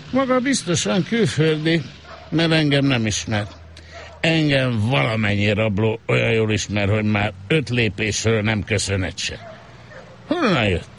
Maga biztosan külföldi, mert engem nem ismer. Engem valamennyi rabló olyan jól ismer, hogy már 5 lépésről nem köszönet se. Honnan jött?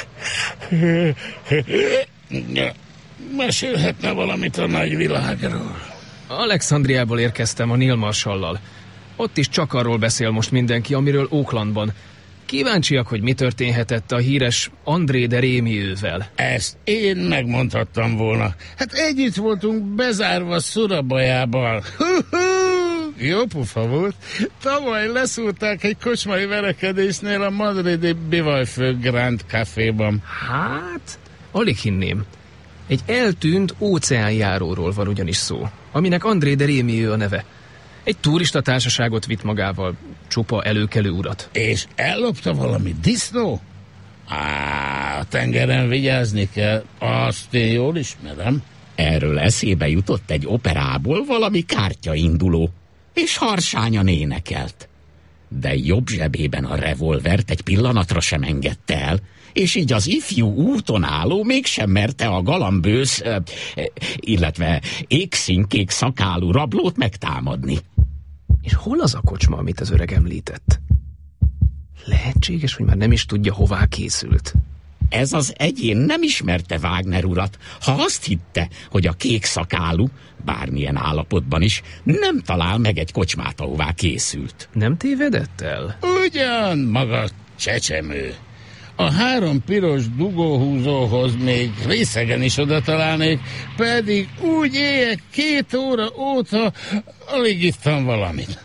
Mesélhetne valamit a nagyvilágról? Alexandriából érkeztem a Neil Marshall-lal. Ott is csak arról beszél most mindenki, amiről Oaklandban. Kíváncsiak, hogy mi történhetett a híres André de Rémiővel. Ezt én megmondhattam volna. Hát együtt voltunk bezárva Surabajában. Jó pufa volt. Tavaly leszúrták egy kocsmai verekedésnél a madridi Bivajfő Grand Caféban. Hát, alig hinném. Egy eltűnt óceánjáróról van ugyanis szó, aminek André de Rémiő a neve. Egy turista társaságot vitt magával, csupa előkelő urat. És ellopta valami disznó? A tengeren vigyázni kell, azt én jól ismerem. Erről eszébe jutott egy operából valami kártyainduló, és harsányan énekelt. De jobb zsebében a revolvert egy pillanatra sem engedte el, és így az ifjú úton álló mégsem merte a galambősz, illetve égszínkék szakálú rablót megtámadni. És hol az a kocsma, amit az öreg említett? Lehetséges, hogy már nem is tudja, hová készült. Ez az egyén nem ismerte Wagner urat, ha azt hitte, hogy a kék szakálú, bármilyen állapotban is, nem talál meg egy kocsmát, ahová készült. Nem tévedett el? Ugyan, maga csecsemő. A 3 piros dugóhúzóhoz még részegen is oda találnék, pedig úgy éjek 2 óra óta alig ittam valamit.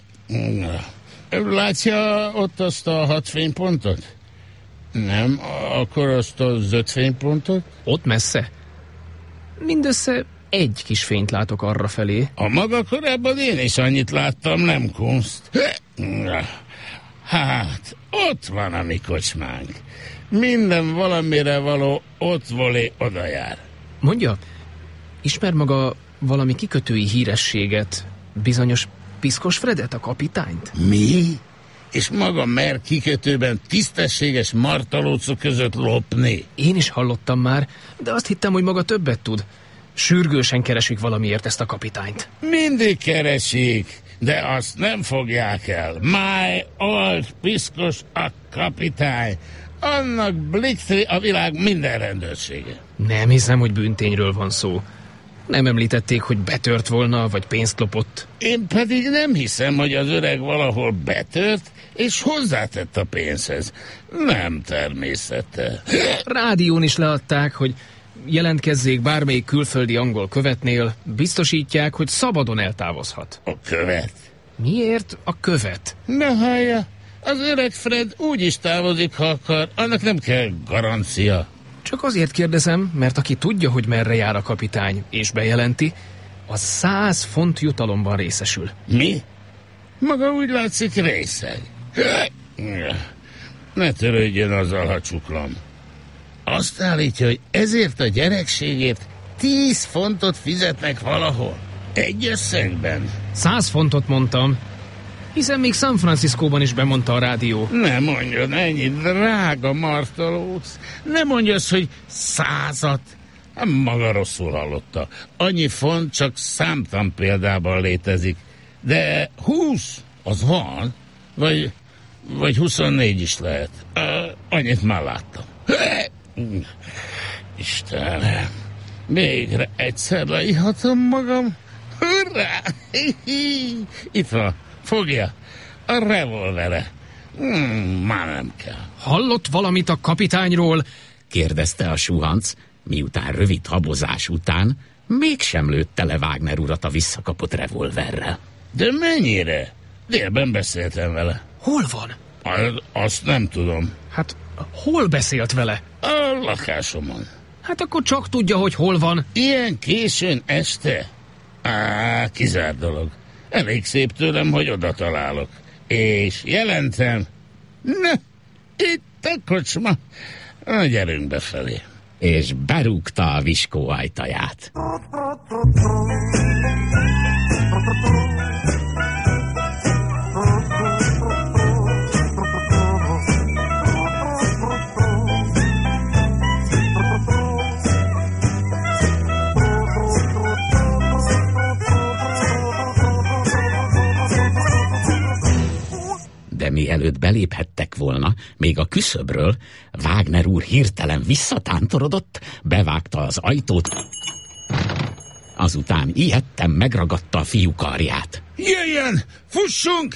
Látja ott azt a 6 fénypontot? Nem, akkor azt az 5 fénypontot? Ott messze? Mindössze egy kis fényt látok arrafelé. A maga korábban én is annyit láttam, nem kunst. Hát, ott van a mi kocsmánk. Minden valamire való ott volé oda jár. Mondja, ismer maga valami kikötői hírességet, bizonyos Piszkos Fredet, a kapitányt? Mi? És maga mer kikötőben tisztességes martalócok között lopni? Én is hallottam már, de azt hittem, hogy maga többet tud. Sürgősen keresik valamiért ezt a kapitányt. Mindig keresik, de azt nem fogják el. My old Piszkos a kapitány. Annak blikti a világ minden rendőrsége. Nem hiszem, hogy bűntényről van szó. Nem említették, hogy betört volna, vagy pénzt lopott. Én pedig nem hiszem, hogy az öreg valahol betört, és hozzátett a pénzhez. Nem természete. Rádión is leadták, hogy jelentkezzék bármelyik külföldi angol követnél, biztosítják, hogy szabadon eltávozhat. A követ? Miért a követ? Na hallja, az öreg Fred úgy is távozik, ha akar, annak nem kell garancia. Csak azért kérdezem, mert aki tudja, hogy merre jár a kapitány, és bejelenti, az 100 font jutalomban részesül. Mi? Maga úgy látszik részeg. Ne törődjön azzal, ha csuklom. Azt állítja, hogy ezért a gyerekségért 10 fontot fizetnek valahol. Egy összegben. 100 fontot mondtam. Hiszen még San Franciscóban is bemondta a rádió. Ne mondjon ennyi, drága martalóc. Ne mondja azt, hogy 100-at. Maga rosszul hallotta. Annyi font csak számtalan példában létezik. De 20, az van. Vagy 24 is lehet. Annyit már láttam. Istenem, végre egyszer leírhatom magam. Hurrá! Itt van, fogja, a revolvere. Már nem kell. Hallott valamit a kapitányról? Kérdezte a suhanc, miután rövid habozás után mégsem lőtte le Wagner urat a visszakapott revolverrel. De mennyire? Délben beszéltem vele. Hol van? Azt nem tudom. Hát, hol beszélt vele? A lakásomon. Hát akkor csak tudja, hogy hol van. Ilyen későn este? Kizárt dolog. Elég szép tőlem, hogy oda találok. És jelentem, na, itt a kocsma. Gyerünk befelé. És berúgta a viskó ajtaját. mielőtt beléphettek volna, még a küszöbről Wagner úr hirtelen visszatántorodott, bevágta az ajtót, azután ijedten megragadta a fiú karját. Jöjjön! Fussunk!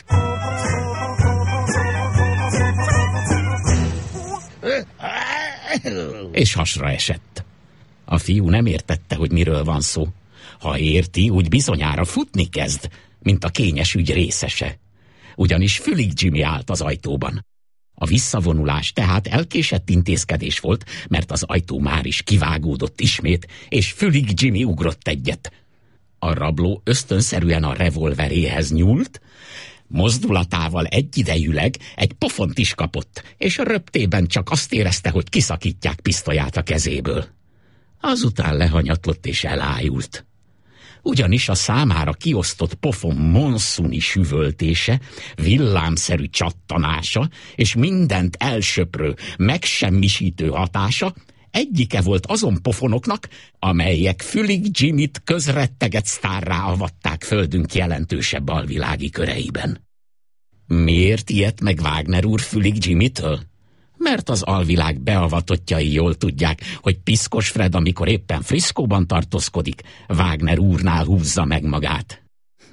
És hasra esett. A fiú nem értette, hogy miről van szó. Ha érti, úgy bizonyára futni kezd, mint a kényes ügy részese. Ugyanis Fülig Jimmy állt az ajtóban. A visszavonulás tehát elkésett intézkedés volt, mert az ajtó már is kivágódott ismét, és Fülig Jimmy ugrott egyet. A rabló ösztönszerűen a revolveréhez nyúlt, mozdulatával egyidejűleg egy pofont is kapott, és a röptében csak azt érezte, hogy kiszakítják pisztolyát a kezéből. Azután lehanyatlott és elájult. Ugyanis a számára kiosztott pofon monszuni süvöltése, villámszerű csattanása és mindent elsöprő, megsemmisítő hatása egyike volt azon pofonoknak, amelyek Fülig Jimmyt közretteget sztárrá avatták földünk jelentősebb alvilági köreiben. Miért ijedt meg Wagner úr Fülig Jimmytől? Mert az alvilág beavatottjai jól tudják, hogy Piszkos Fred, amikor éppen Friscoban tartózkodik, Wagner úrnál húzza meg magát.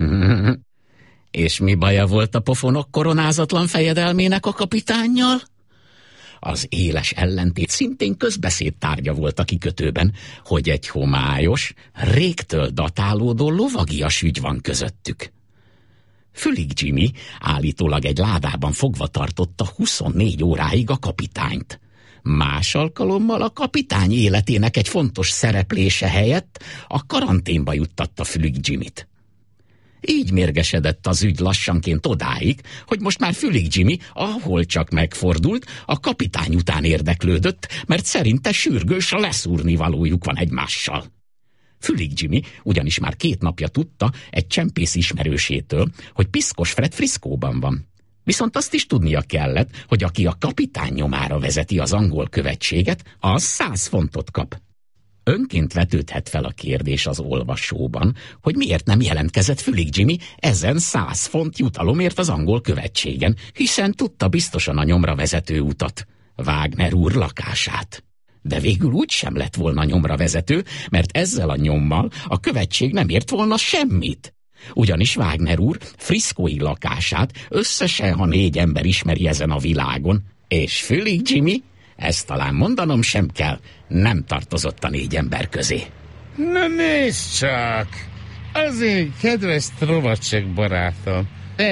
És mi baja volt a pofonok koronázatlan fejedelmének a kapitánnyal? Az éles ellentét szintén közbeszéd tárgya volt a kikötőben, hogy egy homályos, régtől datálódó lovagias ügy van közöttük. Fülig Jimmy állítólag egy ládában fogva tartotta 24 óráig a kapitányt. Más alkalommal a kapitány életének egy fontos szereplése helyett a karanténba juttatta Fülig Jimmyt. Így mérgesedett az ügy lassanként odáig, hogy most már Fülig Jimmy, ahol csak megfordult, a kapitány után érdeklődött, mert szerinte sürgős leszúrnivalójuk van egymással. Fülig Jimmy ugyanis már 2 napja tudta egy csempész ismerősétől, hogy Piszkos Fred Friscoban van. Viszont azt is tudnia kellett, hogy aki a kapitány nyomára vezeti az angol követséget, az 100 fontot kap. Önként vetődhet fel a kérdés az olvasóban, hogy miért nem jelentkezett Fülig Jimmy ezen 100 font jutalomért az angol követségen, hiszen tudta biztosan a nyomra vezető utat, Wagner úr lakását. De végül úgy sem lett volna nyomra vezető, mert ezzel a nyommal a követség nem ért volna semmit. Ugyanis Wagner úr Friscói lakását összesen, ha 4 ember ismeri ezen a világon, és Fülig Jimmy, ezt talán mondanom sem kell, nem tartozott a 4 ember közé. Na nézd csak! Azért, kedves Trovacek barátom!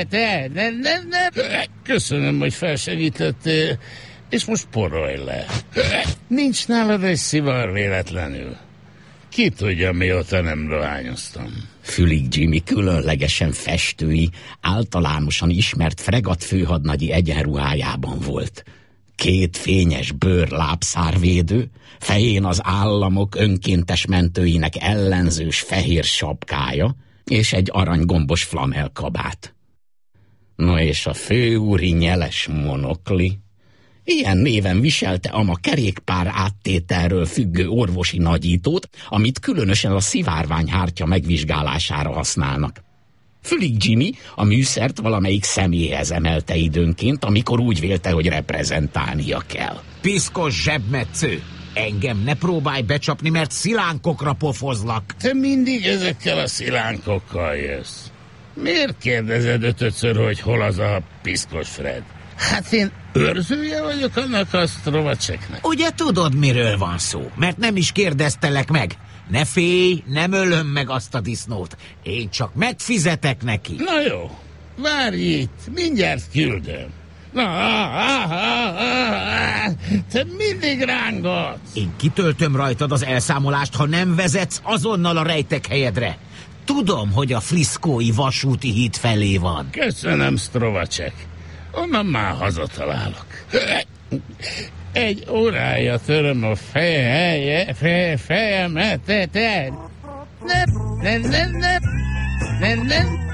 Köszönöm, hogy felsegítettél, és most porolj le. Nincs nálad egy szivar véletlenül. Ki tudja, mióta nem dohányoztam. Fülig Jimmy különlegesen festői, általánosan ismert fregatt főhadnagyi egyenruhájában volt. 2 fényes bőr lábszárvédő, fején az államok önkéntes mentőinek ellenzős fehér sapkája, és egy aranygombos flanelkabát. No és a főúri nyeles monokli. Ilyen néven viselte a kerékpár áttételről függő orvosi nagyítót, amit különösen a szivárványhártya megvizsgálására használnak. Fülig Jimmy a műszert valamelyik személyhez emelte időnként, amikor úgy vélte, hogy reprezentálnia kell. Piszkos zsebmetsző! Engem ne próbálj becsapni, mert szilánkokra pofozlak. Te mindig ezekkel a szilánkokkal jössz. Miért kérdezed 5-ször, hogy hol az a Piszkos Fred? Hát én őrzője vagyok annak a Strovacseknek. Ugye tudod, miről van szó, mert nem is kérdeztelek meg. Ne félj, nem ölöm meg azt a disznót. Én csak megfizetek neki. Na jó, várj itt, mindjárt küldöm. Te mindig rángatsz. Én kitöltöm rajtad az elszámolást, ha nem vezetsz azonnal a rejtek helyedre. Tudom, hogy a Friscói vasúti híd felé van. Köszönöm, Strovacek. Onnan már hazatalálok. 1 órája töröm a fejemet. Nem.